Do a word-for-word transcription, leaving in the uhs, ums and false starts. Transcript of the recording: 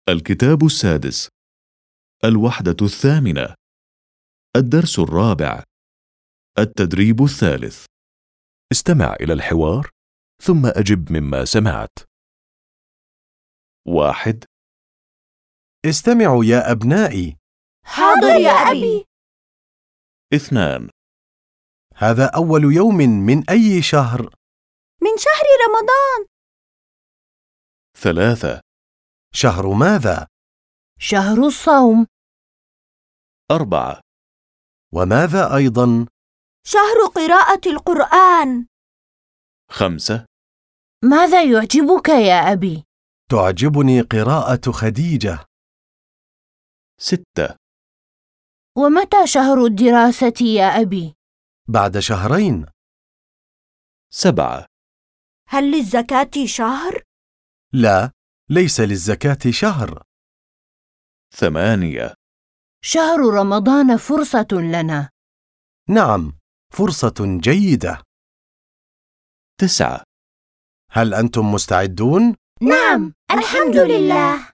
الكتاب السادس، الوحدة الثامنة، الدرس الرابع، التدريب الثالث. استمع إلى الحوار ثم أجب مما سمعت. واحد. استمعوا يا أبنائي. حاضر يا أبي. اثنان. هذا أول يوم من أي شهر؟ من شهر رمضان. ثلاثة. شهر ماذا؟ شهر الصوم. أربعة. وماذا أيضا؟ شهر قراءة القرآن. خمسة. ماذا يعجبك يا أبي؟ تعجبني قراءة خديجة. ستة. ومتى شهر الدراسة يا أبي؟ بعد شهرين. سبعة. هل للزكاة شهر؟ لا، ليس للزكاة شهر. ثمانية. شهر رمضان فرصة لنا. نعم، فرصة جيدة. تسعة. هل أنتم مستعدون؟ نعم، الحمد لله.